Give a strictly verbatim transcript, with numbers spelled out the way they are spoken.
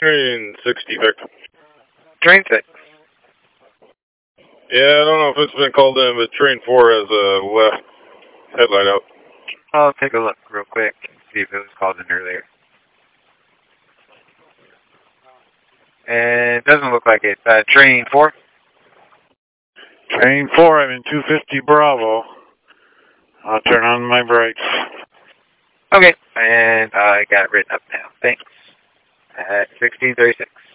Train sixty, Victor. Train six. Yeah, I don't know if it's been called in, but Train four has a left headlight out. I'll take a look real quick and see if it was called in earlier. And it doesn't look like it. Uh, train four? Train four, I'm in two fifty Bravo. I'll turn on my brakes. Okay, and I got it written up now. Thanks. At sixteen thirty-six.